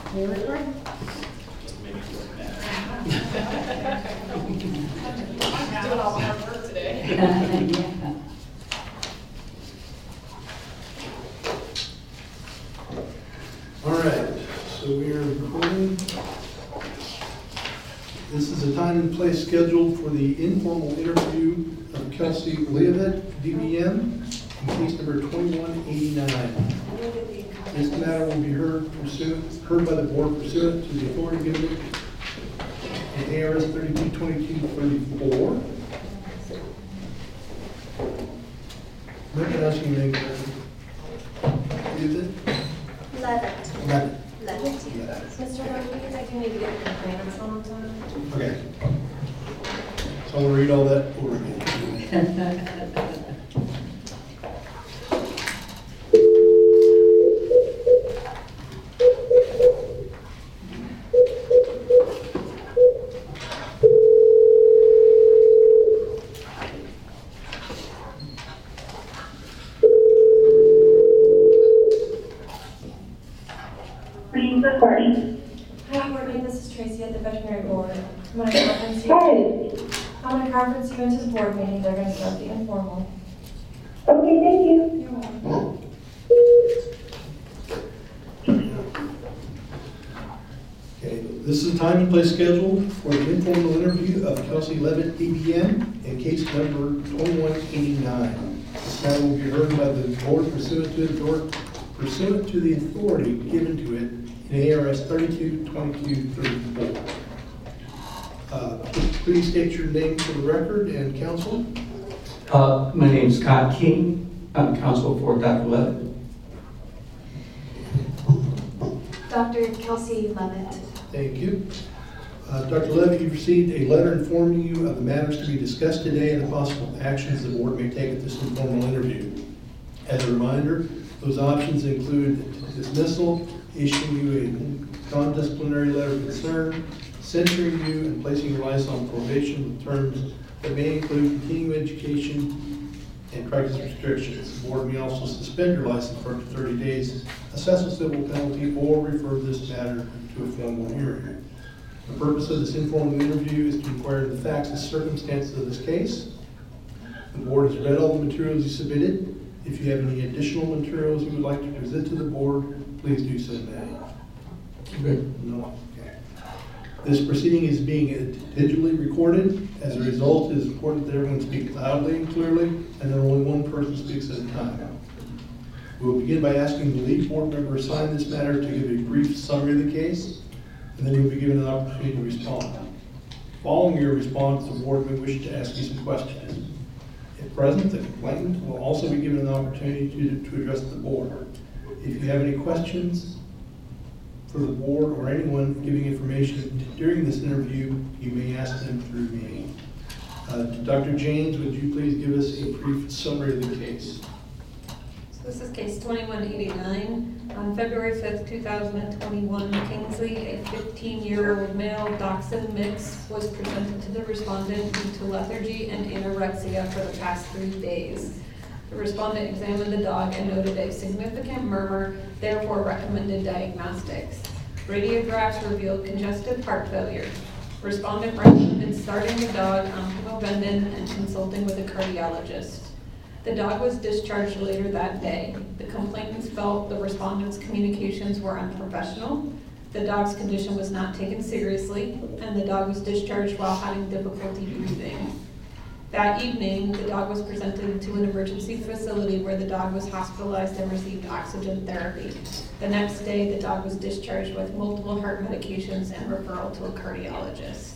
You record? Doing all the hard work today. Yeah. All right, so we are recording. This is a time and place scheduled for the informal interview of Kelsey Leavitt, DBM, in case number 2189. This matter will be heard by the board pursuant to the authority given in ARS 322234. Recognizing your name, Leavitt? Levitt. Levitt. Levitt. Mr. Rodriguez, I do need to get the plans sometime. Okay. So I'll read all that over again. Please recording. Hi, Courtney, this is Tracy at the Veterinary Board. I'm going to conference you. Hi. I'm going to conference you into the board meeting. They're going to start the informal. Okay, thank you. You're welcome. Okay, this is a time and place scheduled for the informal interview of Kelsey Levitt, DBM, in case number 2189. This matter will be heard by the board pursuant to the authority given to it in ARS 322234. Please state your name for the record and counsel. My name is Scott King. I'm counsel for Dr. Levitt. Dr. Kelsey Levitt. Thank you. Dr. Levitt, you've received a letter informing you of the matters to be discussed today and the possible actions the board may take at this informal interview. As a reminder, those options include dismissal, issuing you a non-disciplinary letter of concern, censuring you, and placing your license on probation with terms that may include continuing education and practice restrictions. The board may also suspend your license for up to 30 days, assess a civil penalty, or refer this matter to a formal hearing. The purpose of this informal interview is to inquire into the facts and circumstances of this case. The board has read all the materials you submitted. If you have any additional materials you would like to present to the board, please do so now. Good. No? Okay. This proceeding is being digitally recorded. As a result, it is important that everyone speak loudly and clearly, and that only one person speaks at a time. We will begin by asking the lead board member assigned this matter to give a brief summary of the case, and then you will be given an opportunity to respond. Following your response, the board may wish to ask you some questions. If present, the complainant will also be given an opportunity to address the board. If you have any questions for the board or anyone giving information during this interview, you may ask them through me. Dr. James, would you please give us a brief summary of the case? So this is case 2189. On February 5th, 2021, Kingsley, a 15-year-old male dachshund mix, was presented to the respondent due to lethargy and anorexia for the past 3 days. The respondent examined the dog and noted a significant murmur, therefore recommended diagnostics. Radiographs revealed congestive heart failure. Respondent recommended starting the dog on Pivobendin and consulting with a cardiologist. The dog was discharged later that day. The complainants felt the respondent's communications were unprofessional, the dog's condition was not taken seriously, and the dog was discharged while having difficulty breathing. That evening, the dog was presented to an emergency facility where the dog was hospitalized and received oxygen therapy. The next day, the dog was discharged with multiple heart medications and referral to a cardiologist.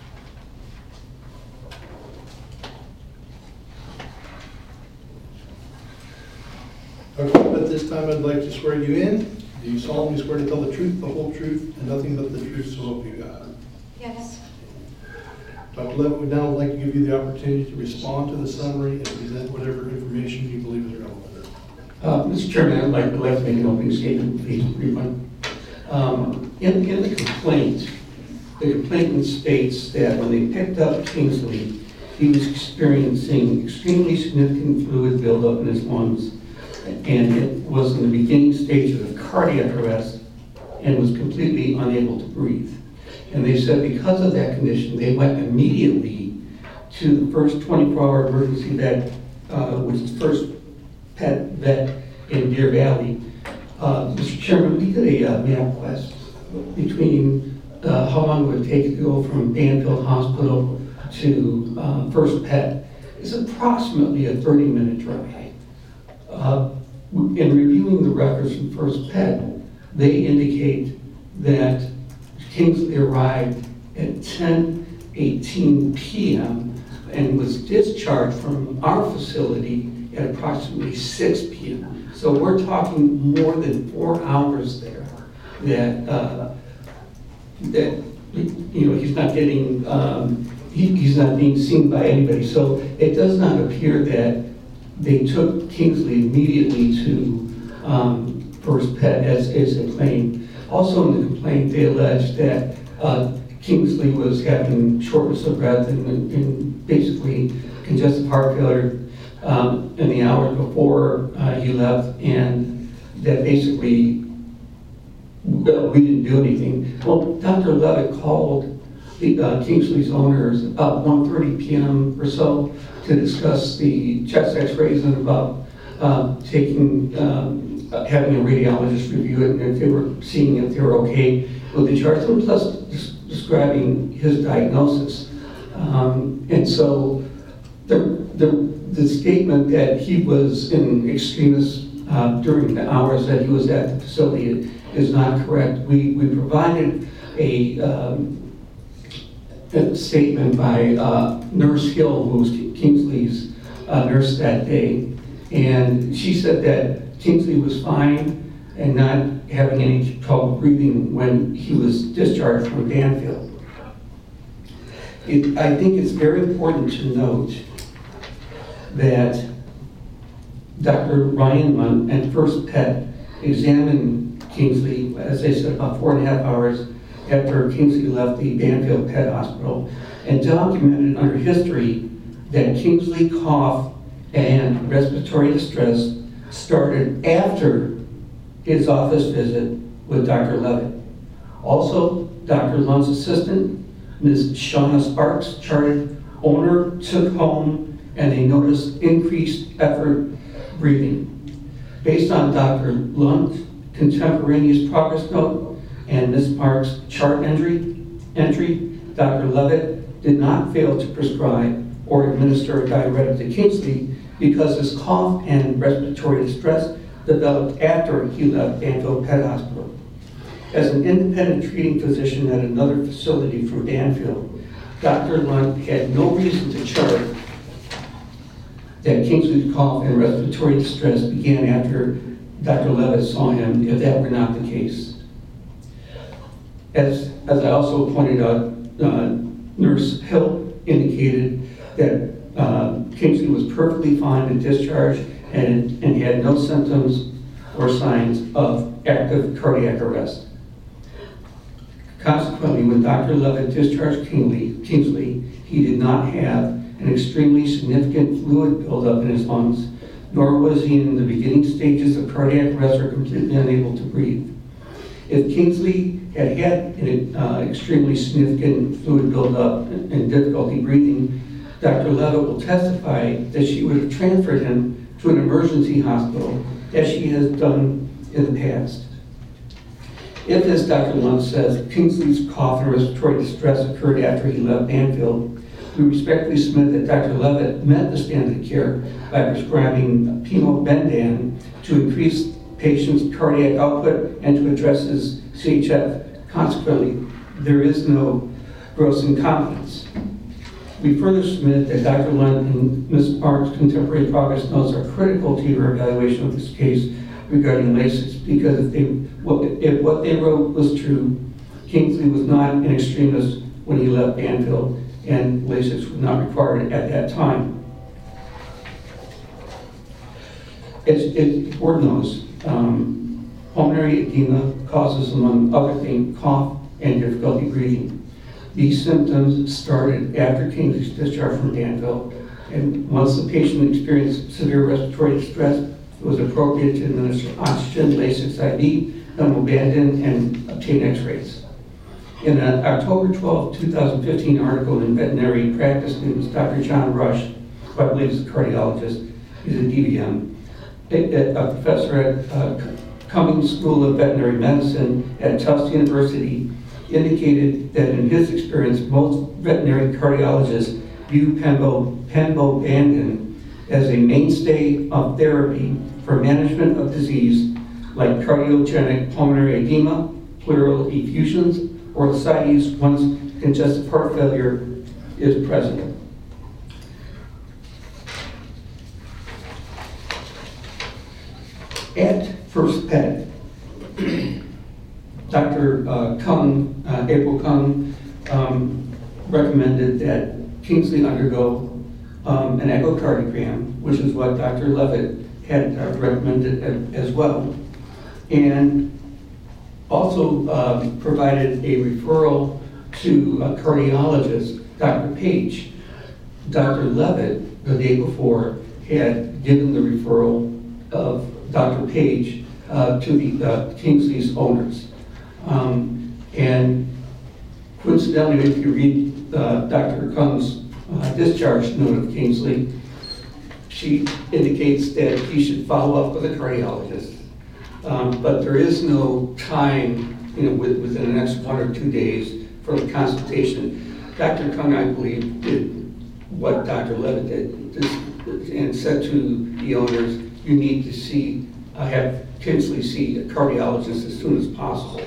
Okay, at this time I'd like to swear you in. Do you solemnly swear to tell the truth, the whole truth, and nothing but the truth, so help you God? Yes. Dr. Levitt would now like to give you the opportunity to respond to the summary and present whatever information you believe is relevant. Mr. Chairman, I'd like to make an opening statement, please, brief one. In the complaint states that when they picked up Kingsley, he was experiencing extremely significant fluid buildup in his lungs, and it was in the beginning stages of cardiac arrest and was completely unable to breathe. And they said because of that condition, they went immediately to the first 24-hour emergency vet, which is first pet vet in Deer Valley. Mr. Chairman, we did a map quest between how long it would take to go from Banfield Hospital to First Pet. It's approximately a 30-minute drive. In reviewing the records from First Pet, they indicate that Kingsley arrived at 10:18 p.m. and was discharged from our facility at approximately 6 p.m. So we're talking more than 4 hours there that he's not getting, he's not being seen by anybody. So it does not appear that they took Kingsley immediately to First Pet as they claimed. Also in the complaint, they alleged that Kingsley was having shortness of breath and basically congestive heart failure in the hours before he left, and that basically we didn't do anything. Well, Dr. Levitt called Kingsley's owners about 1:30 p.m. or so to discuss the chest x-rays and about having a radiologist review it, and if they were seeing if they were okay with the charts, and plus describing his diagnosis. And so the statement that he was in extremis during the hours that he was at the facility is not correct. We provided a statement by Nurse Hill, who was Kingsley's nurse that day, and she said that Kingsley was fine and not having any trouble breathing when he was discharged from Banfield. I think it's very important to note that Dr. Ryan Munn at First Pet examined Kingsley, as I said, about 4.5 hours after Kingsley left the Banfield Pet Hospital, and documented under history that Kingsley cough and respiratory distress started after his office visit with Dr. Levitt. Also, Dr. Lund's assistant, Ms. Shauna Sparks, charted owner took home and they noticed increased effort breathing. Based on Dr. Lund's contemporaneous progress note and Ms. Sparks' chart entry, Dr. Levitt did not fail to prescribe or administer a diuretic to Kingsley because his cough and respiratory distress developed after he left Banfield Pet Hospital. As an independent treating physician at another facility from Banfield, Dr. Lund had no reason to chart that Kingsley's cough and respiratory distress began after Dr. Levitt saw him, if that were not the case. As I also pointed out, Nurse Hill indicated that Kingsley was perfectly fine and discharged and had no symptoms or signs of active cardiac arrest. Consequently, when Dr. Levitt discharged Kingsley, he did not have an extremely significant fluid buildup in his lungs, nor was he in the beginning stages of cardiac arrest or completely unable to breathe. If Kingsley had an extremely significant fluid buildup and difficulty breathing, Dr. Levitt will testify that she would have transferred him to an emergency hospital, as she has done in the past. If, as Dr. Lund says, Kingsley's cough and respiratory distress occurred after he left Banfield, we respectfully submit that Dr. Levitt met the standard of care by prescribing pimobendan to increase patient's cardiac output and to address his CHF. Consequently, there is no gross incompetence. We further submit that Dr. Lund and Ms. Park's contemporary progress notes are critical to your evaluation of this case regarding Lasix, because if what they wrote was true, Kingsley was not an extremist when he left Banfield, and Lasix was not required at that time. As the board knows, pulmonary edema causes, among other things, cough and difficulty breathing. These symptoms started after Kingsley's discharge from Banfield, and once the patient experienced severe respiratory distress, it was appropriate to administer oxygen, Lasix IV, abandon and obtain x-rays. In an October 12, 2015 article in Veterinary Practice News, Dr. John Rush, who I believe is a cardiologist, he's a DVM, a professor at Cummings School of Veterinary Medicine at Tufts University, indicated that in his experience, most veterinary cardiologists view pembrolizumab as a mainstay of therapy for management of disease like cardiogenic pulmonary edema, pleural effusions, or ascites once congestive heart failure is present. At First Pet, Dr. Kung, April Kung, recommended that Kingsley undergo an echocardiogram, which is what Dr. Levitt had recommended as well, and also provided a referral to a cardiologist, Dr. Page. Dr. Levitt, the day before, had given the referral of Dr. Page to the Kingsley's owners. And coincidentally, if you read Dr. Kung's discharge note of Kingsley, she indicates that he should follow up with a cardiologist. But there is no time, within the next 1 or 2 days for the consultation. Dr. Kung, I believe, did what Dr. Levitt did and said to the owners, you need to have Kingsley see a cardiologist as soon as possible.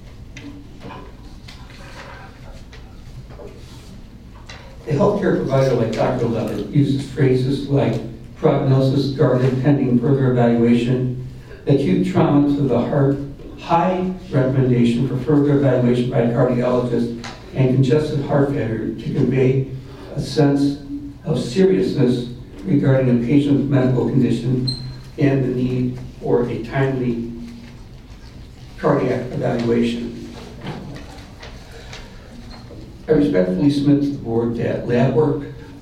A healthcare provider like Dr. Levitt uses phrases like prognosis guarded pending further evaluation, acute trauma to the heart, high recommendation for further evaluation by a cardiologist, and congestive heart failure to convey a sense of seriousness regarding a patient's medical condition and the need for a timely cardiac evaluation. I respectfully submit to the board that lab work,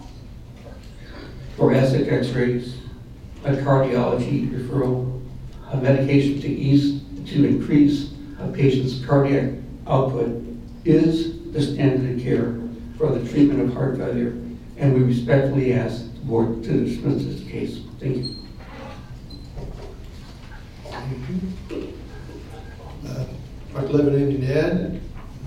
thoracic x-rays, a cardiology referral, a medication to increase a patient's cardiac output is the standard of care for the treatment of heart failure, and we respectfully ask the board to dismiss this case. Thank you. Thank you. Dr. Levitt, anything to add?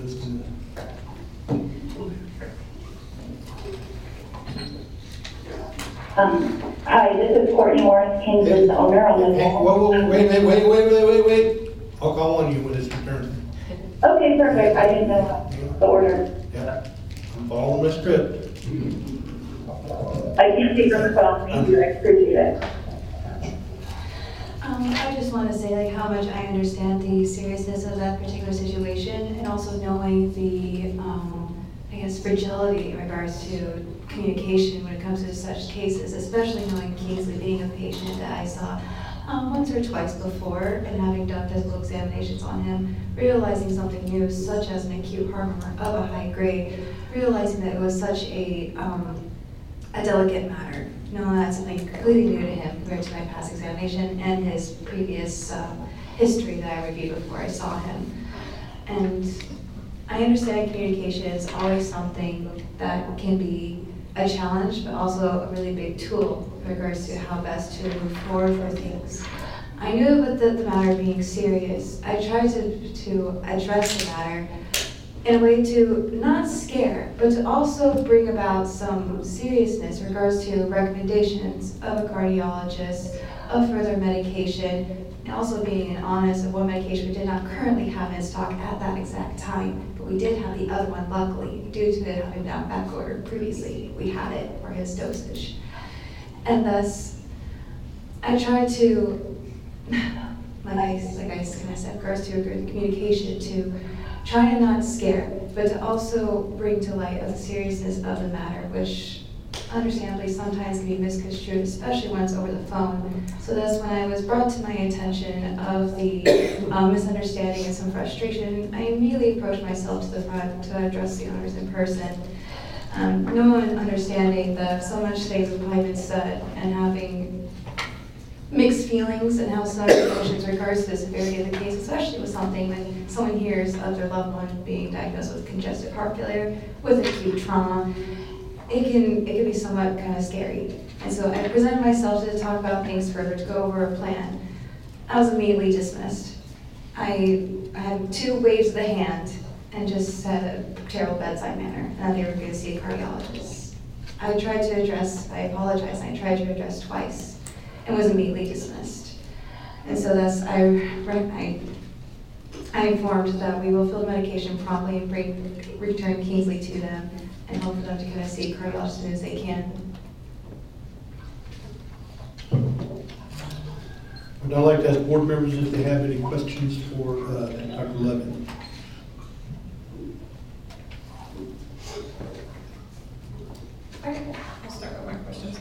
Hi, this is Courtney Morris, Kingston's owner on the Hey, call. wait. I'll call on you when it's your turn. Okay, perfect. I didn't know the order. Yeah, I'm following my script. I can't take on the phone. Thank you. I appreciate it. I just want to say how much I understand the seriousness of that particular situation, and also knowing the, fragility in regards to communication when it comes to such cases, especially knowing Kingsley being a patient that I saw once or twice before, and having done physical examinations on him, realizing something new, such as an acute heart murmur of a high grade, realizing that it was such a delicate matter, knowing that's something completely new to him compared to my past examination and his previous history that I reviewed before I saw him. And I understand communication is always something that can be a challenge, but also a really big tool in regards to how best to move forward for things. I knew with the matter being serious, I tried to address the matter in a way to not scare, but to also bring about some seriousness in regards to recommendations of a cardiologist, of further medication, and also being honest of what medication we did not currently have in stock at that exact time. But we did have the other one, luckily, due to it having been back ordered previously. We had it for his dosage. And thus, I tried to, like I said, regards to communication, to try to not scare, but to also bring to light of the seriousness of the matter, which understandably sometimes can be misconstrued, especially when it's over the phone. So that's when I was brought to my attention of the misunderstanding and some frustration. I immediately approached myself to the front to address the owners in person. No one understanding that so much things have probably been said, and having mixed feelings and how some emotions in regards to the severity of the case, especially with something when someone hears of their loved one being diagnosed with congestive heart failure, with acute trauma. It can be somewhat kind of scary. And so I presented myself to talk about things further, to go over a plan. I was immediately dismissed. I had 2 waves of the hand and just said a terrible bedside manner, and that they were going to see a cardiologist. I apologized, and I tried to address twice, and was immediately dismissed. And so thus, I informed that we will fill the medication promptly and return Kingsley to them, and hope for them to kind of see a cardiologist as soon as they can. Would I like to ask board members if they have any questions for Dr. Levin? Okay, I'll start with my questions.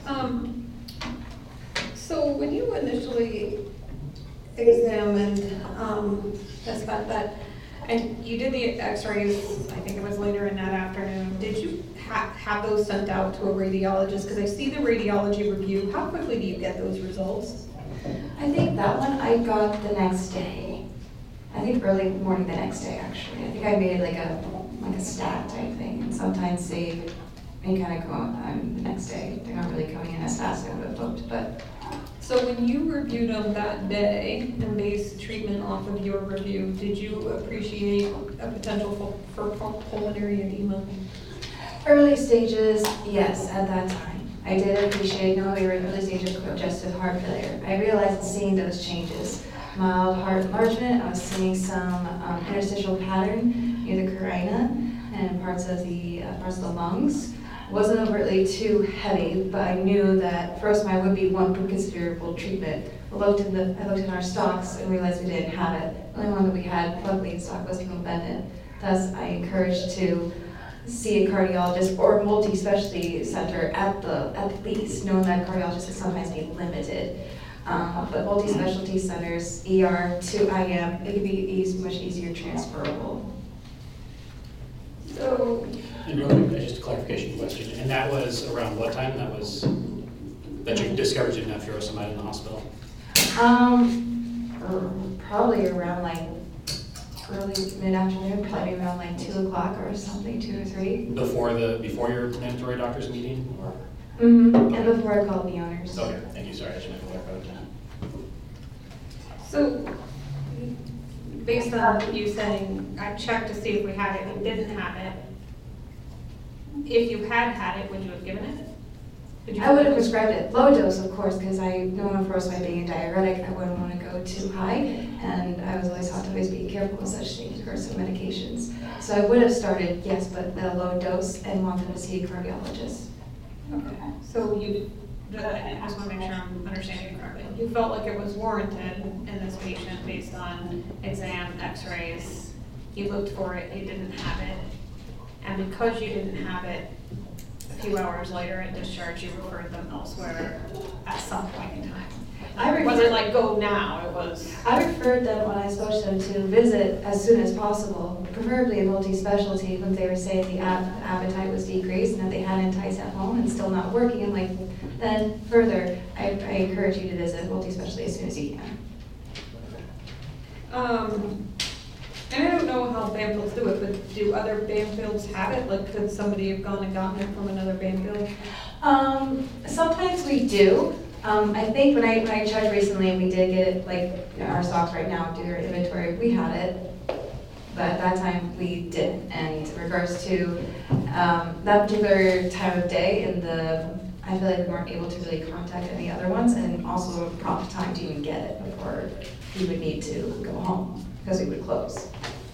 So when you initially examined this that, and you did the x-rays, I think it was later in that afternoon, did you have those sent out to a radiologist? Because I see the radiology review. How quickly do you get those results? I think that one I got the next day. I think early morning the next day, actually. I think I made like a stat type thing, and sometimes they kind of go on the next day. They're not really coming in as fast as I would have hoped, but. So when you reviewed them that day and based treatment off of your review, did you appreciate a potential for pulmonary edema? Early stages, yes, at that time. I did appreciate knowing we were in early stages of congestive heart failure. I realized seeing those changes. Mild heart enlargement, I was seeing some interstitial pattern near the carina and parts of the lungs. Wasn't overtly too heavy, but I knew that furosemide would be one considerable treatment. I looked in our stocks and realized we didn't have it. The only one that we had, luckily in stock, was hemobendin. Thus, I encouraged to see a cardiologist or multi-specialty center at the least, knowing that cardiologists can sometimes be limited. But multi-specialty centers, ER to IM, it could be much easier transferable. So. And really, just a clarification question, and that was around what time? That you discovered you didn't have furosemide in the hospital? Probably around like early mid-afternoon, probably around like 2 o'clock or something, 2 or 3. Before your mandatory doctor's meeting, or? Mm-hmm. And before I called the owners. Okay, thank you. Sorry, I should have clarified that. So, based on you saying, I checked to see if we had it, we didn't have it. If you had it, would you have given it? I would have prescribed it. Low dose, of course, because I know furosemide being a diuretic, I wouldn't want to go too high, and I was always taught to always be careful with such things, of medications. So I would have started, yes, but at a low dose and want them to see a cardiologist. Okay, so I just want to make sure I'm understanding you correctly. You felt like it was warranted in this patient based on exam, x-rays, you looked for it, you didn't have it, and because you didn't have it, a few hours later at discharge, you referred them elsewhere at some point in time. It wasn't like go now, it was. I referred them when I spoke to them to visit as soon as possible, preferably a multi-specialty when they were saying the appetite was decreased and that they had entice at home and still not working. And like, then further, I encourage you to visit multi-specialty as soon as you can. And I don't know how Banfields do it, but do other Banfields have it? Like, could somebody have gone and gotten it from another Banfield? Sometimes we do. I think when I checked recently, we did get it, like our stocks right now, do their inventory, we had it. But at that time, we didn't. And in regards to that particular time of day, I feel like we weren't able to really contact any other ones, and also a prompt time to even get it before we would need to go home, because we would close.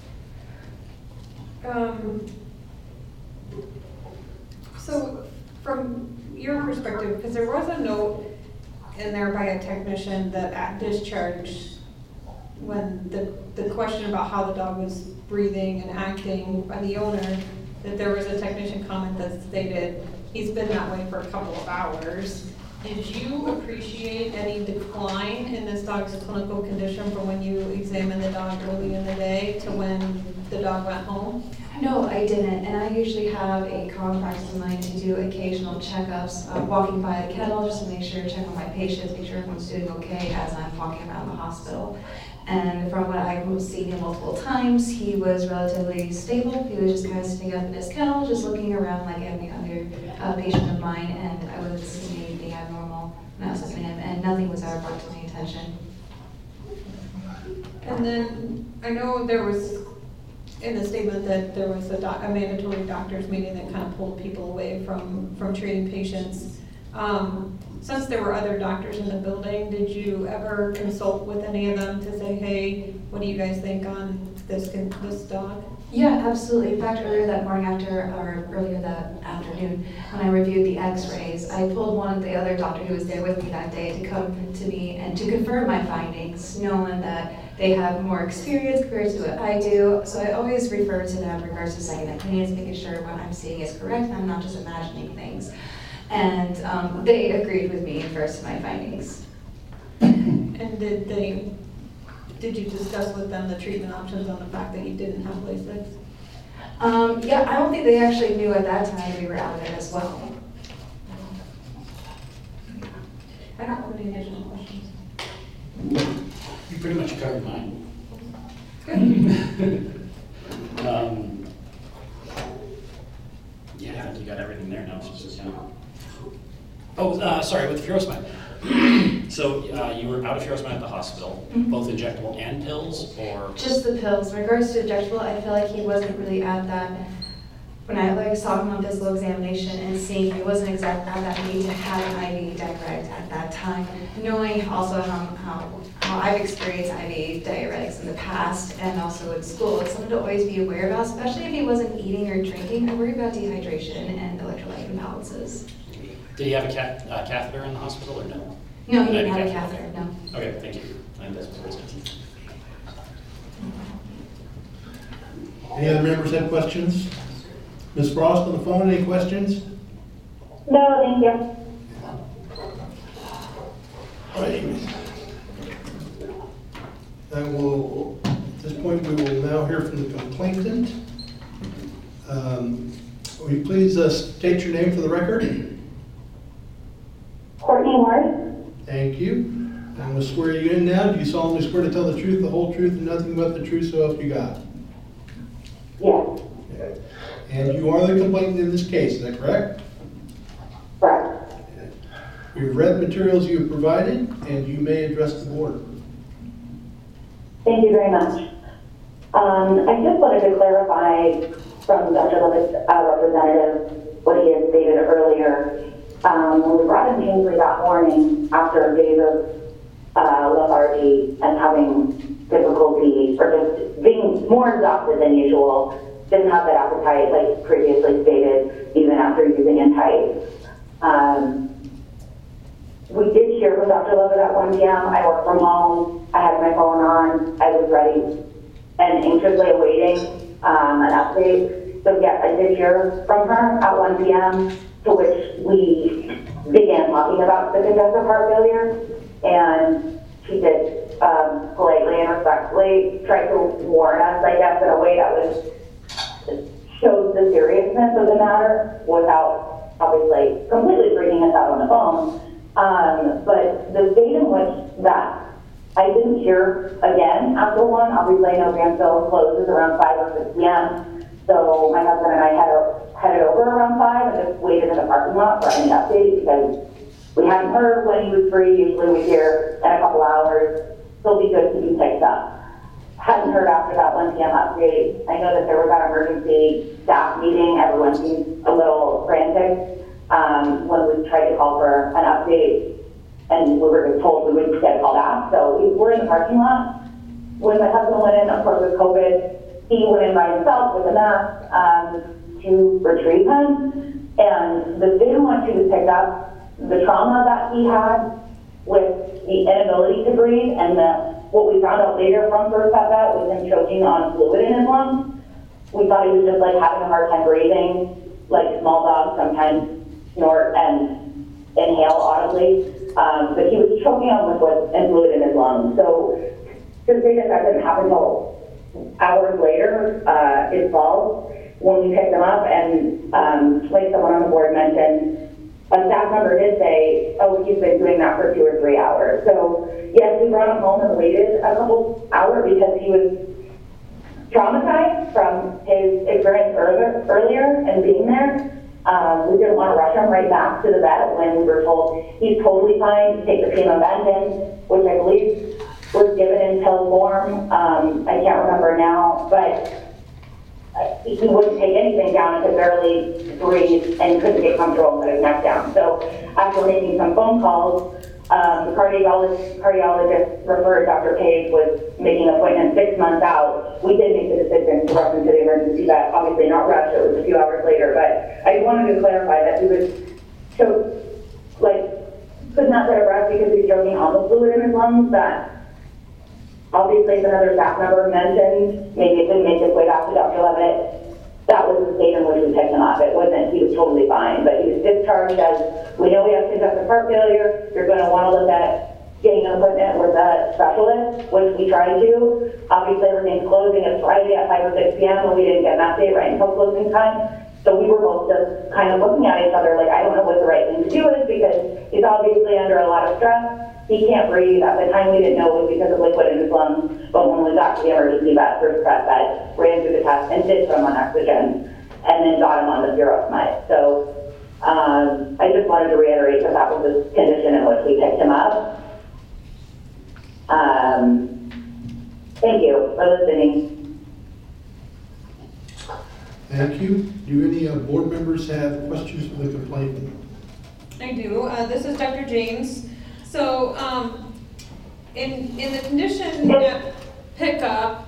So from your perspective, because there was a note in there by a technician that at discharge, when the question about how the dog was breathing and acting by the owner, that there was a technician comment that stated, he's been that way for a couple of hours. Did you appreciate any decline in this dog's clinical condition from when you examined the dog early in the day to when the dog went home? No, I didn't, and I usually have a common practice of mine to do occasional checkups, walking by the kennel just to make sure, check on my patients, make sure everyone's doing okay as I'm walking around the hospital. And from what I've seen him multiple times, he was relatively stable. He was just kind of sitting up in his kennel, just looking around like any other patient of mine, and I wasn't seeing anything abnormal when I was looking at him, and nothing was ever brought to my attention. And then I know there was in the statement that there was a mandatory doctor's meeting that kind of pulled people away from treating patients. Since there were other doctors in the building, did you ever consult with any of them to say, hey, what do you guys think on this dog? Yeah, absolutely. In fact, earlier that afternoon, when I reviewed the x-rays, I pulled one of the other doctor who was there with me that day to come to me and to confirm my findings, knowing that they have more experience compared to what I do. So I always refer to them in regards to second opinions, making sure what I'm seeing is correct and I'm not just imagining things. And they agreed with me in regards to my findings. And did you discuss with them the treatment options on the fact that you didn't have Lasix? Yeah, I don't think they actually knew at that time we were out there as well. I don't have any additional questions. You pretty much covered mine. Good. Yeah, I think you got everything there now. Oh, sorry, with furosemide. So you were out of furosemide at the hospital, both injectable and pills, or? Just the pills. In regards to injectable, I feel like he wasn't really at that. When I saw him on physical examination and seeing he wasn't exactly at that need to have an IV diuretic at that time, knowing also how I've experienced IV diuretics in the past and also in school, it's something to always be aware about, especially if he wasn't eating or drinking. I worry about dehydration and electrolyte imbalances. Did he have a catheter in the hospital or no? No, he didn't have a catheter, no. Okay, thank you. I think that's what it is. Any other members have questions? Ms. Frost on the phone, any questions? No, thank you. All right. At this point, we will now hear from the complainant. Will you please state your name for the record? Courtney Ward? Thank you. And we'll swear you in now. Do you solemnly swear to tell the truth, the whole truth, and nothing but the truth, so help you God? Yes. Okay. And you are the complainant in this case, is that correct? Correct. Okay. We've read the materials you have provided, and you may address the board. Thank you very much. I just wanted to clarify from Dr. Levitt's representative what he had stated earlier. When we brought in Kingsley that morning after days of lethargy and having difficulty or just being more exhausted than usual, didn't have that appetite like previously stated, even after using Entice. We did hear from Dr. Levitt at 1 p.m. I worked from home. I had my phone on. I was ready and anxiously awaiting an update. So yes, I did hear from her at 1 p.m., to which we began talking about the congestive heart failure. And she did politely and respectfully try to warn us, I guess, in a way that shows the seriousness of the matter without obviously completely freaking us out on the phone. But the date in which that I didn't hear again after 1, obviously I know Granville closes around 5 or 6 p.m. So my husband and I headed over around 5 and just waited in the parking lot for any update because we hadn't heard when he was free. Usually we hear in a couple hours, so it'll be good to be picked up. Hadn't heard after that 1 p.m. update. I know that there was that emergency staff meeting. Everyone seemed a little frantic when we tried to call for an update, and we were told we wouldn't get a call back. So we're in the parking lot. When my husband went in, of course with COVID, he went in by himself with a mask to retrieve him. And the day in which he was picked up, the trauma that he had with the inability to breathe and what we found out later from first at that was him choking on fluid in his lungs. We thought he was just like having a hard time breathing, like small dogs sometimes snort and inhale audibly. But he was choking on liquid and fluid in his lungs. So to say that that didn't happen until hours later is false. when we picked him up, and like someone on the board mentioned, a staff member did say, oh, he's been doing that for 2 or 3 hours. So yes, we brought him home and waited a couple hours because he was traumatized from his experience earlier and being there. We didn't want to rush him right back to the vet when we were told he's totally fine to take the Pemobendin, which I believe was given in pill form. I can't remember now, but he wouldn't take anything down and could barely breathe and couldn't get comfortable and put his neck down. So after making some phone calls, the cardiologist referred Dr. Page was making an appointment 6 months out. We did make the decision to rush him to the emergency vet, obviously not rush, it was a few hours later, but I just wanted to clarify that he was could not get a breath because he was choking on the fluid in his lungs. That obviously, as another staff member mentioned, maybe it didn't make its way back to Dr. Levitt. That was the state in which we picked him up. It wasn't, he was totally fine, but he was discharged as, we know we have congestive heart failure, you're going to want to look at getting an appointment with a specialist, which we tried to. Obviously, everything's closing. It's Friday at 5 or 6 p.m., and we didn't get an update right until closing time. So we were both just kind of looking at each other like, I don't know what the right thing to do is because he's obviously under a lot of stress. He can't breathe. At the time, we didn't know it was because of liquid in his lungs. But when we got to the emergency vet, first prep vet, ran through the test and did put him on oxygen and then got him on the furosemide. So I just wanted to reiterate that that was the condition in which we picked him up. Thank you for listening. Thank you. Do any board members have questions for the complainant? I do. This is Dr. James. So, in the condition pickup,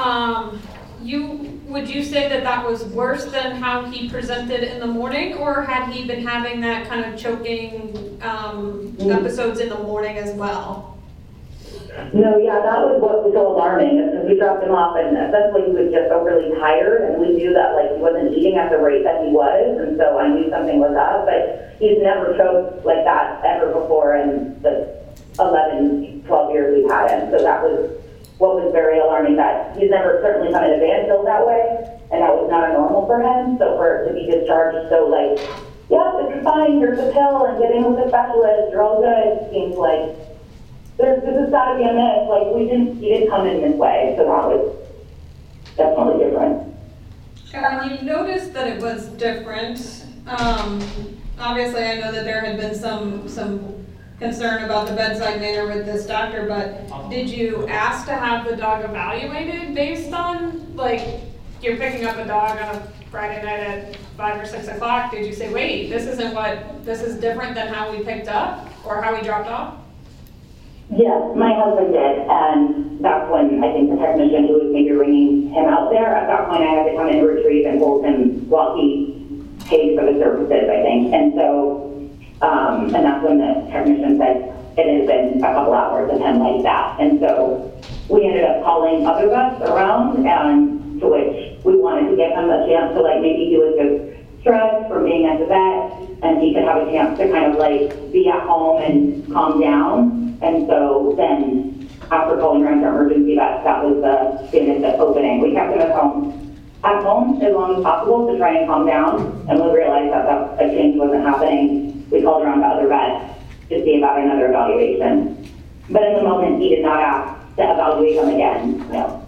would you say that was worse than how he presented in the morning, or had he been having that kind of choking episodes in the morning as well? No, yeah, that was what was so alarming, is because we dropped him off and essentially he was just overly tired, and we knew that he wasn't eating at the rate that he was, and so I knew something was up, but he's never choked like that ever before in the 11, 12 years we've had him. So that was what was very alarming, that he's never certainly come in a van filled that way, and that was not a normal for him. So for it to be discharged so yeah, this is fine, here's the pill, and get in with the specialist, you're all good, seems like this has got to be a myth. He didn't come in this way, so that was definitely different. And when you noticed that it was different, obviously I know that there had been some concern about the bedside manner with this doctor, but did you ask to have the dog evaluated based on, you're picking up a dog on a Friday night at 5 or 6 o'clock, did you say, wait, this is different than how we picked up or how we dropped off? Yes, my husband did, and that's when I think the technician who was maybe bringing him out there, at that point I had to come in and retrieve and hold him while he paid for the services, I think. And so, and that's when the technician said it has been a couple hours of him like that. And so we ended up calling other vets around, and to which we wanted to give him a chance to maybe he was just stressed from being at the vet, and he could have a chance to kind of be at home and calm down. And so then, after calling around to emergency vets, that was the benefit opening. We kept him at home as long as possible to try and calm down. And when we realized that a change wasn't happening, we called around to other vets to see about another evaluation. But in the moment, he did not ask to evaluate him again, no.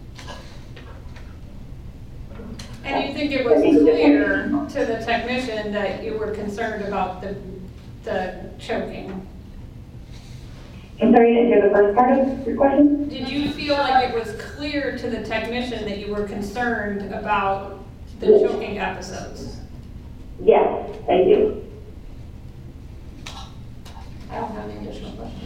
And you think it was clear to the technician that you were concerned about the choking? I'm sorry, I didn't hear the first part of your question. Did you feel like it was clear to the technician that you were concerned about the choking episodes? Yes, I do. I don't have any additional questions.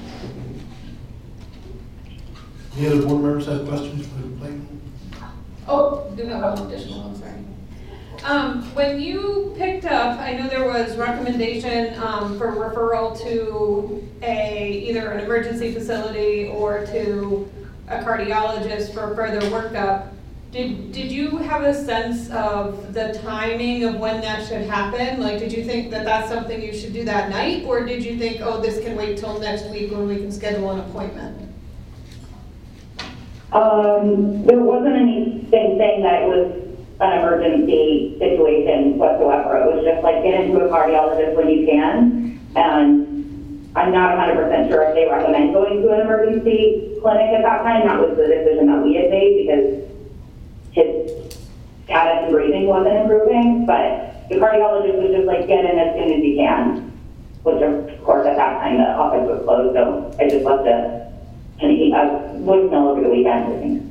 Any other board members have questions for the complainant? Oh, do have one additional one, sorry. When you picked up, I know there was recommendation for referral to either an emergency facility or to a cardiologist for further workup. Did you have a sense of the timing of when that should happen? Did you think that that's something you should do that night, or did you think, oh, this can wait till next week when we can schedule an appointment? There wasn't anything saying that it was an emergency situation whatsoever. It was just like, get into a cardiologist when you can. And I'm not 100% sure if they recommend going to an emergency clinic at that time. That was the decision that we had made because his status and breathing wasn't improving. But the cardiologist was just like, get in as soon as you can. Which of course at that time the office was closed, so I just left a voicemail over the weekend, I think.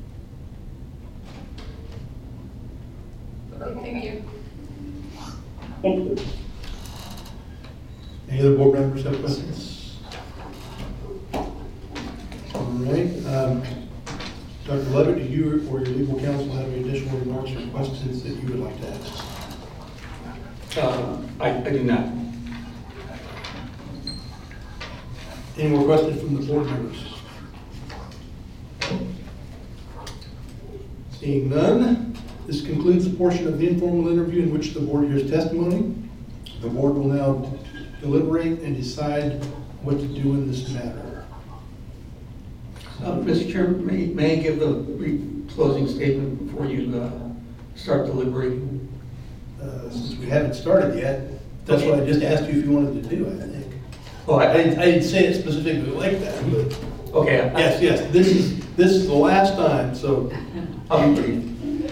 Thank you. Thank you. Any other board members have questions? All right. Dr. Levitt, do you or your legal counsel have any additional remarks or questions that you would like to ask? I do not. Any more questions from the board members? Seeing none, this concludes the portion of the informal interview in which the board hears testimony. The board will now deliberate and decide what to do in this matter. Mr. Chairman, may I give a brief closing statement before you start deliberating? Since we haven't started yet, that's what I just asked you if you wanted to do, I think. Well, I didn't say it specifically like that, but okay. yes, this is the last time, so. I'll be brief.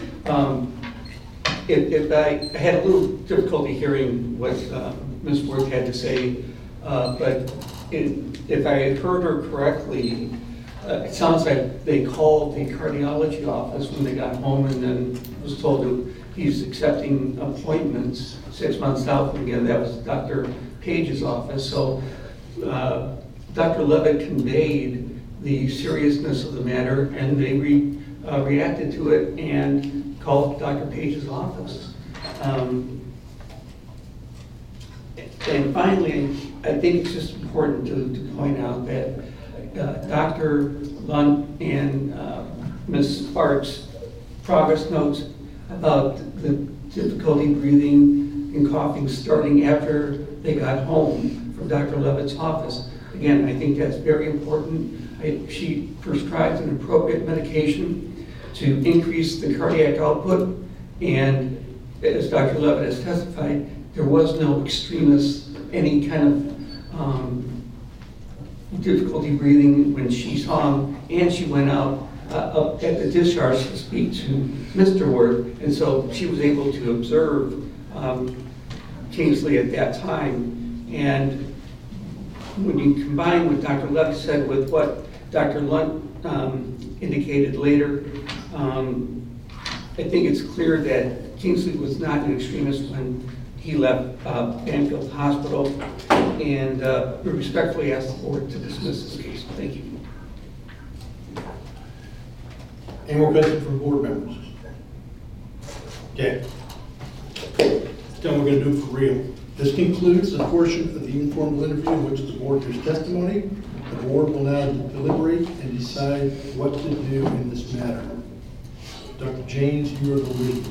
If I had a little difficulty hearing what Ms. Worth had to say, but if I heard her correctly, it sounds like they called the cardiology office when they got home and then was told that he's accepting appointments 6 months out. And again, that was Dr. Page's office. So Dr. Levitt conveyed the seriousness of the matter, and they reacted to it and called Dr. Page's office. And finally, I think it's just important to point out that Dr. Lunt and Ms. Sparks' progress notes about the difficulty breathing and coughing starting after they got home from Dr. Levitt's office. Again, I think that's very important. She prescribed an appropriate medication to increase the cardiac output, and as Dr. Levitt has testified, there was no extremist, any kind of difficulty breathing when she saw him, and she went out up at the discharge to speak to Mr. Worth, and so she was able to observe Kingsley at that time. And when you combine what Dr. Levitt said with what Dr. Lunt indicated later, I think it's clear that Kingsley was not an extremist when he left Banfield Hospital, and we respectfully ask the board to dismiss this case. Thank you. Any more questions from board members? Okay. Then we're going to do it for real. This concludes the portion of the informal interview in which the board hears testimony. The board will now deliberate and decide what to do in this matter. Dr. James, you are the lead.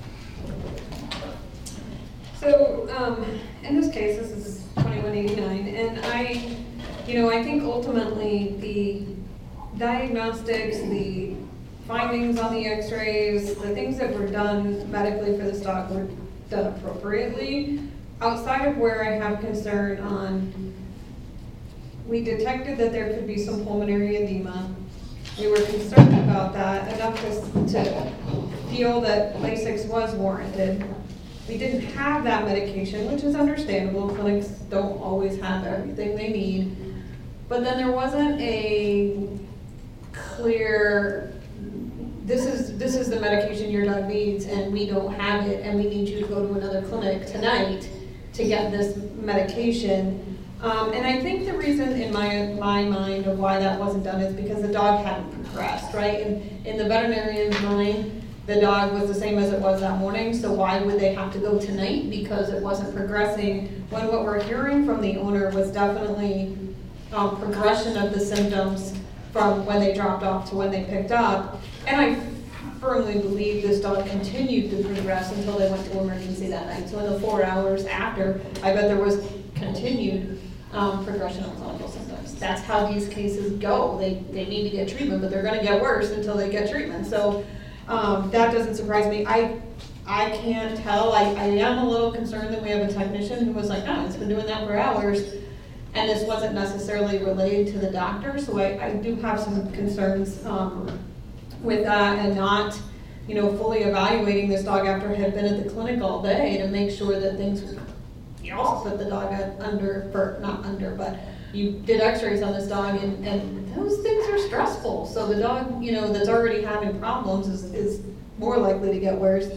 So, in this case, this is 2189, and I think ultimately the diagnostics, the findings on the x-rays, the things that were done medically for this dog were done appropriately. Outside of where I have concern on, we detected that there could be some pulmonary edema. We were concerned about that enough to feel that Lasix was warranted. We didn't have that medication, which is understandable. Clinics don't always have everything they need. But then there wasn't a clear, this is the medication your dog needs, and we don't have it, and we need you to go to another clinic tonight to get this medication. And I think the reason in my mind of why that wasn't done is because the dog hadn't progressed, right? And in the veterinarian's mind, the dog was the same as it was that morning, so why would they have to go tonight? Because it wasn't progressing, when what we're hearing from the owner was definitely progression of the symptoms from when they dropped off to when they picked up. And I firmly believe this dog continued to progress until they went to emergency that night. So in the 4 hours after, I bet there was continued progression of clinical symptoms. That's how these cases go. They need to get treatment, but they're going to get worse until they get treatment. So That doesn't surprise me. I can't tell. I am a little concerned that we have a technician who was like, no, it's been doing that for hours. And this wasn't necessarily related to the doctor. So I do have some concerns with that, and not, you know, fully evaluating this dog after it had been at the clinic all day to make sure that things, you also put the dog not under, but you did x-rays on this dog, and those things are stressful. So the dog, you know, that's already having problems is more likely to get worse.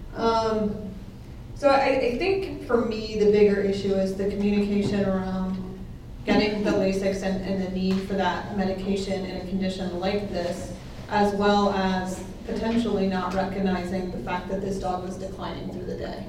So I think for me, the bigger issue is the communication around getting the Lasix and the need for that medication in a condition like this, as well as potentially not recognizing the fact that this dog was declining through the day.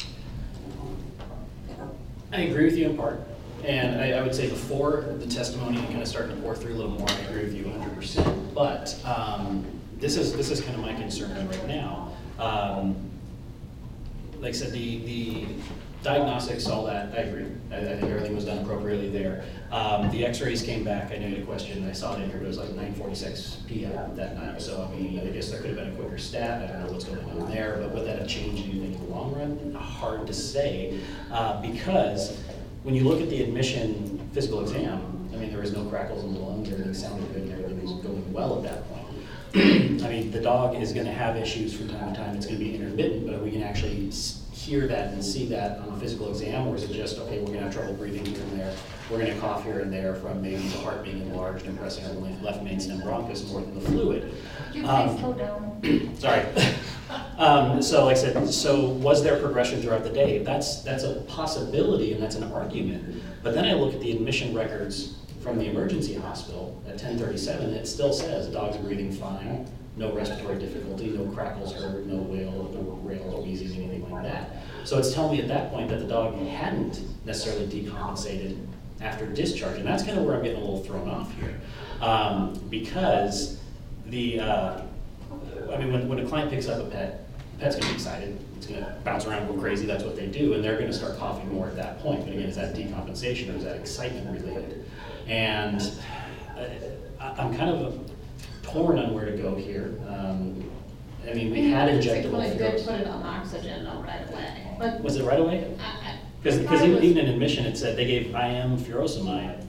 I agree with you in part. And I would say before the testimony and kind of starting to pour through a little more, I agree with you 100%. But this is kind of my concern right now. Like I said, the diagnostics, all that, I agree. I think everything was done appropriately there. The x-rays came back. I know you had a question. I saw it in here, but it was like 9:46 p.m. that night. So, I mean, I guess there could have been a quicker stat. I don't know what's going on there, but would that have changed anything in the long run? Hard to say, because when you look at the admission physical exam, I mean, there was no crackles in the lungs. Everything sounded good and everything was going well at that point. I mean, the dog is going to have issues from time to time. It's going to be intermittent, but we can actually hear that and see that on a physical exam, or is it just, okay, we're going to have trouble breathing here and there, we're going to cough here and there from maybe the heart being enlarged and pressing on the left mainstem bronchus more than the fluid. Could you please slow down? Sorry. So like I said, so was there progression throughout the day? That's a possibility and that's an argument. But then I look at the admission records from the emergency hospital at 10:37, it still says dogs are breathing fine, no respiratory difficulty, no crackles heard, no wail, no rails, wheezing, anything like that. So it's telling me at that point that the dog hadn't necessarily decompensated after discharge, and that's kind of where I'm getting a little thrown off here. Because I mean, when a client picks up a pet, the pet's gonna be excited, it's gonna bounce around, go crazy, that's what they do, and they're gonna start coughing more at that point. But again, is that decompensation or is that excitement related? And I'm kind of torn on where to go here. I mean, we had injectable They did Furos. put it on oxygen though right away. But Was it right away? Because even in admission, it said they gave IM furosemide.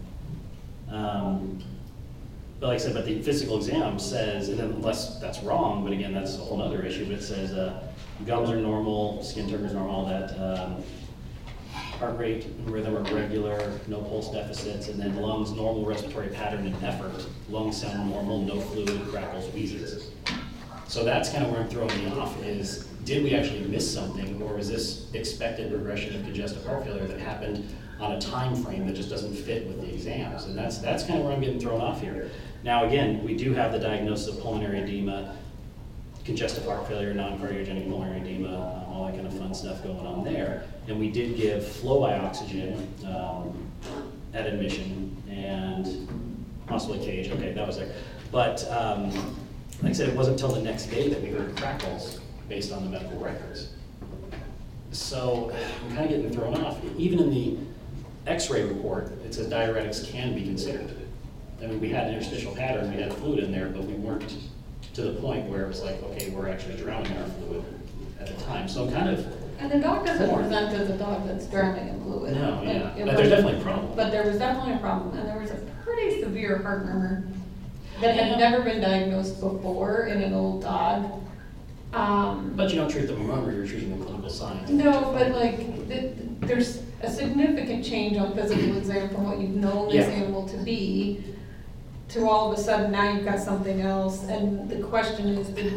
But like I said, but the physical exam says, and unless that's wrong, but again, that's a whole other issue, but it says gums are normal, skin turn is normal, all that. Heart rate and rhythm are regular, no pulse deficits, and then lungs, normal respiratory pattern and effort. Lungs sound normal, no fluid, crackles, wheezes. So that's kind of where I'm throwing me off is, did we actually miss something, or is this expected regression of congestive heart failure that happened on a time frame that just doesn't fit with the exams? And that's kind of where I'm getting thrown off here. Now again, we do have the diagnosis of pulmonary edema, congestive heart failure, non-cardiogenic pulmonary edema, all that kind of fun stuff going on there. And we did give flow by oxygen at admission and possibly cage, okay, that was there. But like I said, it wasn't until the next day that we heard crackles based on the medical records. So I'm kind of getting thrown off. Even in the x-ray report, it says diuretics can be considered. I mean, we had an interstitial pattern, we had fluid in there, but we weren't to the point where it was like, okay, we're actually drowning in our fluid at the time. So I'm kind of, And the dog doesn't present as a dog that's drowning in fluid. no, yeah, It but there's was- definitely a problem. But there was definitely a problem, and there was a pretty severe heart murmur that had never been diagnosed before in an old dog. But you don't treat the murmur, you're treating the clinical signs. No, but like, there's a significant change on physical exam from what you've known this Yeah. animal to be, to all of a sudden now you've got something else, and the question is, did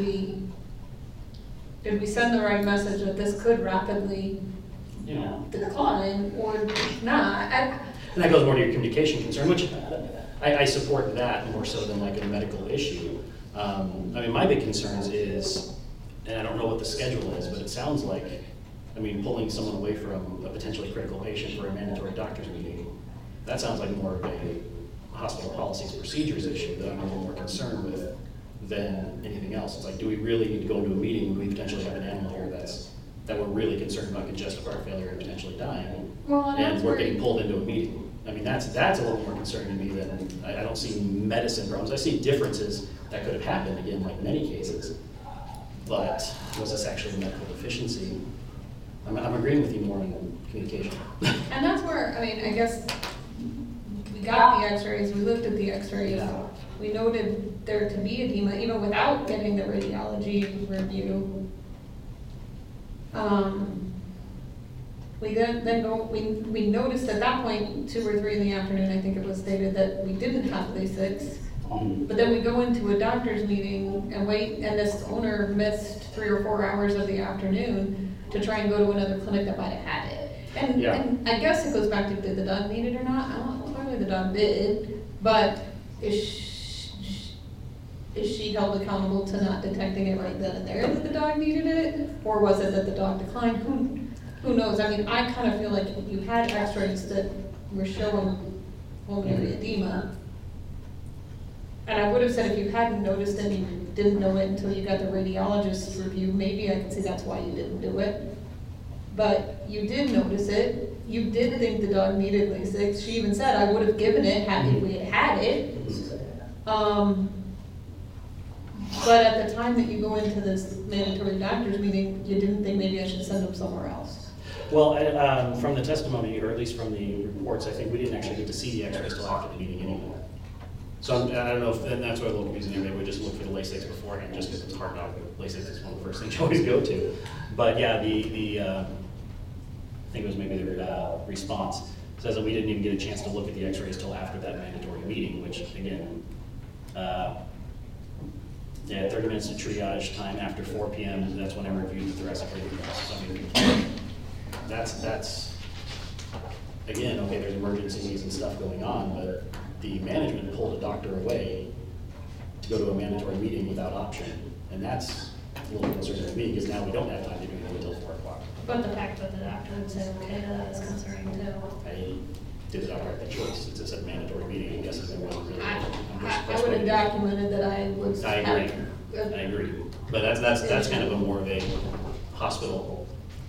we send the right message that this could rapidly, You know, decline or not? and that goes more to your communication concern, which I support that more so than like a medical issue. I mean, my big concerns is, and I don't know what the schedule is, but it sounds like, I mean, pulling someone away from a potentially critical patient for a mandatory doctor's meeting, that sounds like more of a hospital policies procedures issue that I'm a little more concerned with than anything else. It's like, do we really need to go into a meeting when we potentially have an animal here that we're really concerned about congestive heart failure and potentially dying? Well, and that's And we're where getting pulled into a meeting. I mean, that's a little more concerning to me than, I don't see medicine problems. I see differences that could have happened, again, like many cases. but was this actually a medical deficiency? I'm agreeing with you more on communication. And that's where, I mean, I guess we got the x-rays, we looked at the x-rays. Yeah. We noted there to be edema, even without getting the radiology review. We noticed at that point, 2 or 3 in the afternoon, I think it was stated that we didn't have Lasix. But then we go into a doctor's meeting and wait, and this owner missed 3 or 4 hours of the afternoon to try and go to another clinic that might have had it. And I guess it goes back to, did the dog need it or not? I don't know, probably the dog did, but is she held accountable to not detecting it right then and there that the dog needed it? Or was it that the dog declined? Who knows? I mean, I kind of feel like if you had x-rays that were showing pulmonary edema, and I would have said if you hadn't noticed and you didn't know it until you got the radiologist's review, maybe I could see that's why you didn't do it. But you did notice it. You did think the dog needed Lasix. She even said, I would have given it if we had had it. But at the time that you go into this mandatory doctor's meeting, you didn't think maybe I should send them somewhere else. Well, from the testimony, or at least from the reports, I think we didn't actually get to see the x-rays till after the meeting anyway. So I don't know if, and that's why a little confusing there, maybe we just look for the Lasix beforehand, just because it's hard not, Lasix is one of the first things you always go to. But yeah, I think it was maybe the response, says that we didn't even get a chance to look at the x-rays till after that mandatory meeting, which again, yeah, 30 minutes of triage time after 4 p.m., that's when I reviewed the thoracic radiographs. So I mean, that's, again, okay, there's emergencies and stuff going on, but the management pulled a doctor away to go to a mandatory meeting without option. And that's a little concerning to me, because now we don't have time to do it until 4 o'clock. But the fact that the doctor would say, okay, that is concerning too. Did the doctor have the choice? It's just a mandatory meeting, I guess, if it wasn't really. I would have documented that I was. I agree. But that's kind of a more of a hospital.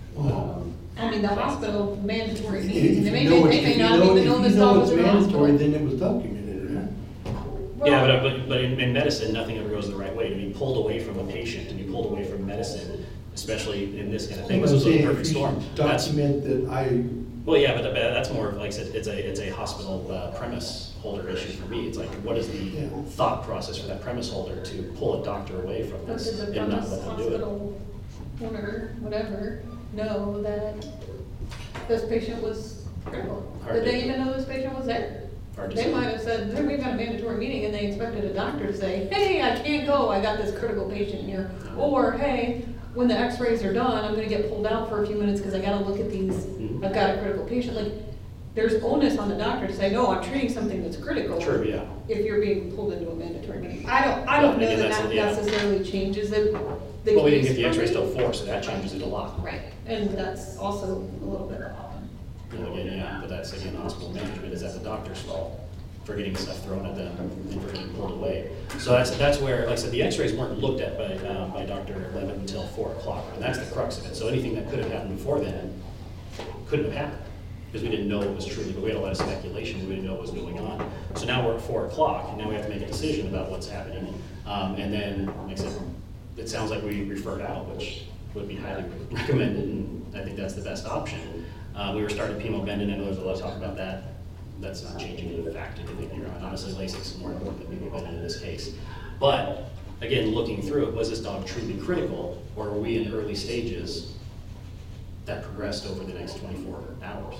I mean, the hospital mandatory If meeting, they you know may not even know this dog was in the it's mandatory, hospital. then it was documented, right? Yeah, but in medicine, nothing ever goes the right way. To be pulled away from a patient, to be pulled away from medicine, especially in this kind of thing, this was a perfect storm. Document that Well, yeah, but that's more of, like I said, it's a hospital premise holder issue for me. It's like, what is the thought process for that premise holder to pull a doctor away from But this did the and not premise let them do it? hospital owner, whatever, know that this patient was critical? Hard Did to- they even know this patient was there? Hard to They say. might have said, "Hey, we've got a mandatory meeting," and they expected a doctor to say, "Hey, I can't go, I got this critical patient here." Or, "Hey, when the x-rays are done, I'm gonna get pulled out for a few minutes because I gotta look at these, I've got a critical patient." Like, there's onus on the doctor to say, "No, I'm treating something that's critical." True, yeah. If you're being pulled into a mandatory meeting. I don't Well, know again, that that's- that yeah. necessarily changes it. Well, we didn't get the x-rays till 4, so that changes it a lot. Right, and that's also a little bit off. Again, yeah, but that's, again, hospital management is at the doctor's fault for getting stuff thrown at them and for getting pulled away. So that's where, like I said, the x-rays weren't looked at by Dr. Levin until 4 o'clock, and that's the crux of it. So anything that could have happened before then couldn't have happened, because we didn't know it was truly, but we had a lot of speculation, we didn't know what was going on. So now we're at 4 o'clock, and now we have to make a decision about what's happening. And then, like I said, it sounds like we referred out, which would be highly recommended, and I think that's the best option. We were starting pemobendin, I know there's a lot of talk about that. That's not changing the fact that you're on. Honestly, Lasix is more important than pemobendin in this case. But again, looking through it, was this dog truly critical, or were we in early stages that progressed over the next 24 hours?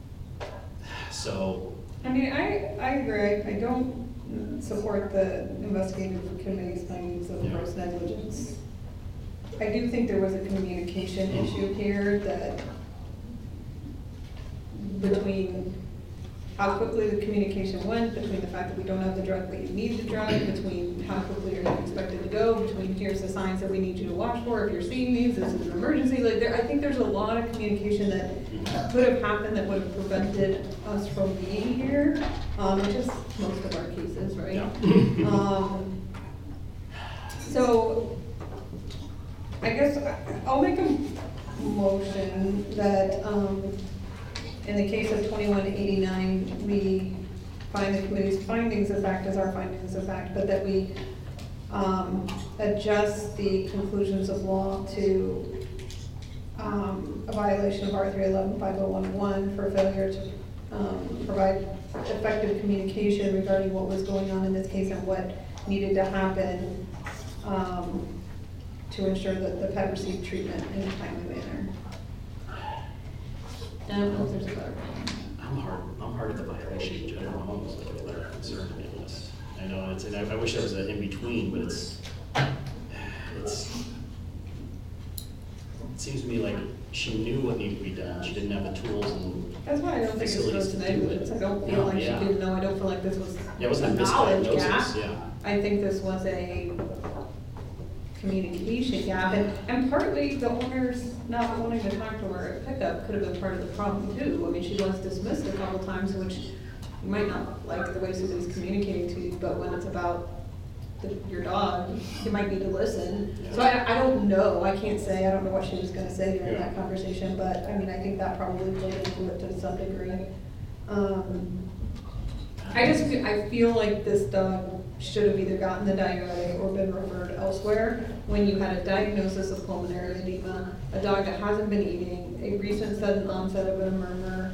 So. I mean, I agree. I don't support the investigative committee's findings of gross negligence. I do think there was a communication issue here that between how quickly the communication went, between the fact that we don't have the drug but you need the drug, between how quickly you're expected to go, between here's the signs that we need you to watch for, if you're seeing these, this is an emergency. Like I think there's a lot of communication that could have happened that would have prevented us from being here, which is most of our cases, right? Yeah. So I guess I'll make a motion that in the case of 2189, we find the committee's findings of fact as our findings of fact, but that we adjust the conclusions of law to a violation of R311 5011 for failure to provide effective communication regarding what was going on in this case and what needed to happen to ensure that the pet received treatment in a timely manner. I don't know if there's a better one. I'm hard at the violation in general. I'm almost like a letter of concern to be honest. I know it's, and I wish there was an in between, but it seems to me like she knew what needed to be done. She didn't have the tools and That's why I don't think it's facilities those to do it. negligence. I don't feel No, like she yeah. didn't know. I don't feel like this was Yeah, it wasn't a a knowledge gap. misdiagnosis, yeah. I think this was a communication gap, and partly the owners not wanting to talk to her at pickup could have been part of the problem too. I mean, she was dismissed a couple times, which you might not like the way Susie's communicating to you, but when it's about your dog, you might need to listen. Yeah. So I don't know, I can't say, I don't know what she was gonna say during Yeah. that conversation, but I mean, I think that probably played into it to some degree. I feel like this dog should have either gotten the diuretic or been referred elsewhere. When you had a diagnosis of pulmonary edema, a dog that hasn't been eating, a recent sudden onset of a murmur,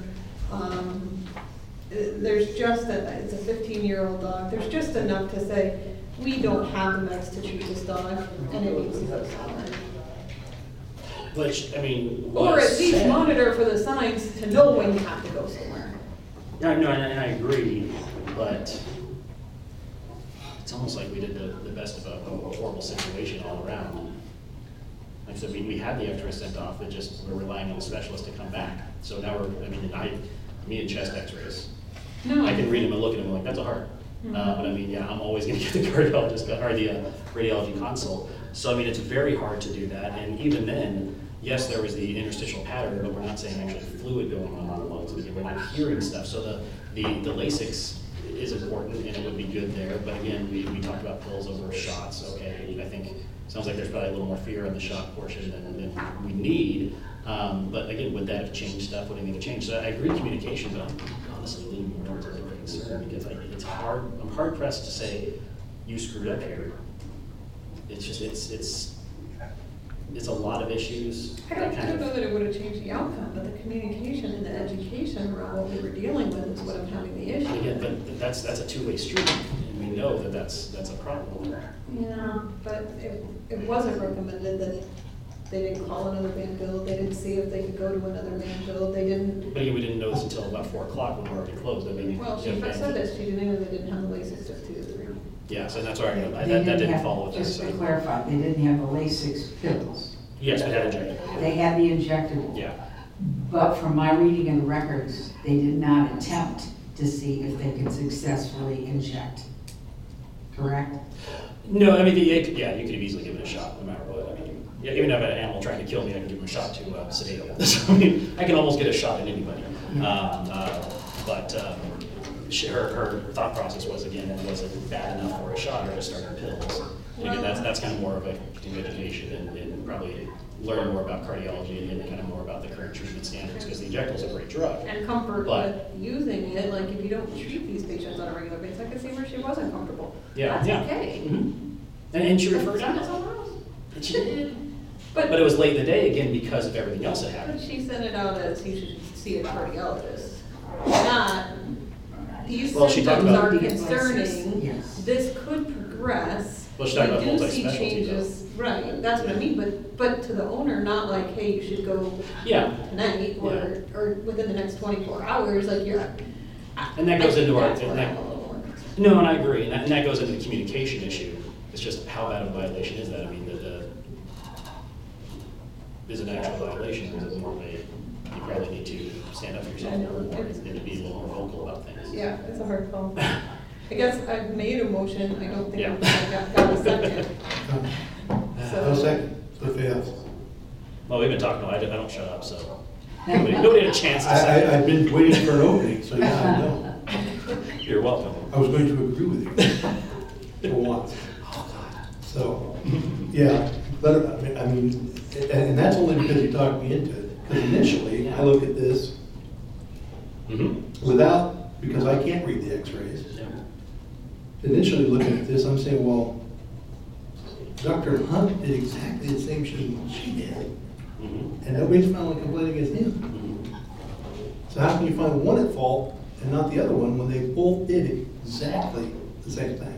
there's just, it's a 15-year-old dog, there's just enough to say, we don't have the meds to treat this dog, and it needs to go somewhere. Which, I mean, Or was at least said. monitor for the signs to know when you have to go somewhere. Yeah, no, and I agree, but it's almost like we did the best of a horrible situation all around. Like I said, we had the X-ray sent off, it just, we're relying on the specialist to come back. So now we're, I mean, I need chest X-rays. No. I can read them and look at them and like, that's a heart. But I mean, yeah, I'm always gonna get the cardiologist, or the radiology consult. So I mean, it's very hard to do that, and even then, yes, there was the interstitial pattern, but we're not saying actually fluid going on the lungs, we're not hearing stuff. So the Lasix is important, and it would be good there, but again, we talked about pills over shots, okay, I think, sounds like there's probably a little more fear on the shot portion than we need, but again, would that have changed stuff, would anything have changed? So I agree communication, but I'm honestly leaning more towards a different concern, because it's hard, I'm hard pressed to say, you screwed up here. It's just, it's a lot of issues. I don't know that it would have changed the outcome, but the communication and the education around what we were dealing with is what I'm having the issue. Again, but that's a two-way street, and we know that that's a problem. Yeah, but it wasn't recommended that they didn't call another van build, they didn't see if they could go to another van build, they didn't. But again, we didn't know this until about 4 o'clock when we were already closed. I mean, Well, she yeah, said this, she didn't know they didn't have the Lasix just 2 to 3. yeah, so that's why They that didn't have- follow with Just us. to clarify, they didn't have the Lasix pills. Yes, we had injected. They had the injectable. Yeah. But from my reading in the records, they did not attempt to see if they could successfully inject. Correct? No, I mean, you could have easily given it a shot, no matter what. I mean, yeah, even if I had an animal trying to kill me, I can give him a shot to sedate him. So, I mean, I can almost get a shot at anybody. But her thought process was, again, was it bad enough for a shot or to start her pills? And again, that's kind of more of a continuing education and probably learn more about cardiology and kind of more about the current treatment standards, because the injectable is a great drug. And comfort But- with using it, like if you don't treat these patients on a regular basis, I could see where she wasn't comfortable. That's Yeah. okay. Mhm. And she referred Send it out. somewhere else. And she did. But it was late in the day, again, because of everything else that But happened. she sent it out as you should see a cardiologist. Not, these Well, she talked symptoms about- are concerning, Yes. this could progress. Well, she talked about We do see multi-specialty, changes, right, that's what I mean, but to the owner, not like, hey, you should go Yeah. tonight or within the next 24 hours, like you're. And that goes into our- That's where and that- I'm a little more concerned. No, and I agree, and that goes into the communication issue. It's just how bad of a violation is that? I mean, is it an actual violation, or is it more of a, you probably need to stand up for yourself I know. a little more and to be a little more vocal about things? Yeah, it's a hard call. I guess I've made a motion, I don't think Yeah. I got a second. No second, so it fails. Well, we've been talking, I don't shut up, so nobody had a chance to say. I've been waiting for an opening, so yeah, I know. You're welcome. I was going to agree with you for once. So, yeah, but I mean, and that's only because you talked me into it. Because initially, I look at this Mm-hmm. without, because I can't read the x-rays. Yeah. Initially looking at this, I'm saying, well, Dr. Hunt did exactly the same thing she did, Mhm. and nobody's found a complaint against him. Mhm. So how can you find one at fault and not the other one when they both did exactly the same thing?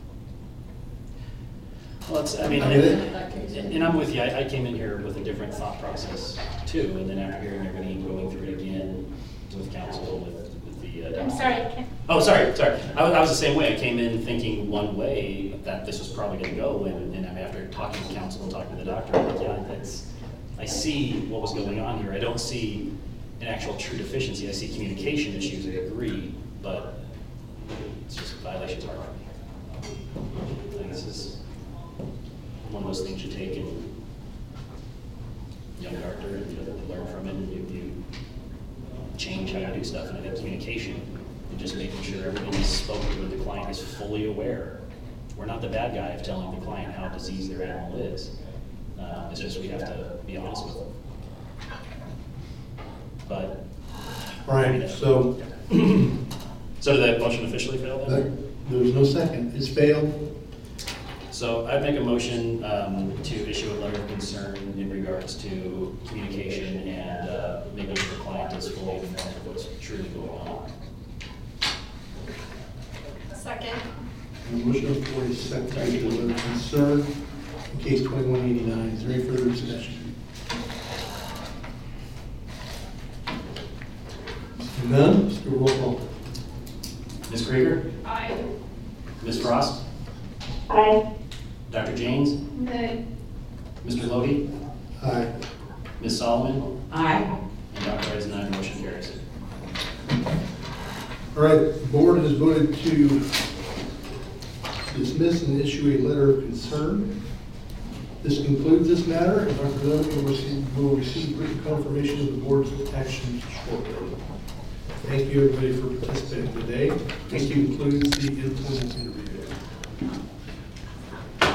Well, it's, I mean, I mean, and I'm with you, I came in here with a different thought process too, and then after hearing everything, going through it again with council, with the. I'm sorry, I can't. Oh, sorry. I was the same way. I came in thinking one way, that this was probably gonna go, and after talking to council and talking to the doctor, I'm like, yeah, I see what was going on here. I don't see an actual true deficiency. I see communication issues, I agree, but it's just violations hard for me. I think this is one of those things you take and young doctor and you learn from it and you change how you do stuff. And I think communication and just making sure everything is spoken to the client is fully aware. We're not the bad guy of telling the client how diseased their animal is. It's just we have to be honest with them. But. All right, so So did that motion officially fail then? there's no second. It's failed. So I'd make a motion to issue a letter of concern in regards to communication and making sure the client is fully informed of what's truly going on. Second. Motion for a second to issue a letter of concern in case 2189. Is there any further discussion? None? Let's do a roll call. Ms. Krieger? Aye. Ms. Frost? Aye. Dr. James? Nay. Mr. Lodi? Aye. Ms. Solomon? Aye. And Dr. Eisenstein, motion carries. All right, the board has voted to dismiss and issue a letter of concern. This concludes this matter, and Dr. Levin will receive written confirmation of the board's actions shortly. Thank you, everybody, for participating today. This concludes the informal interview.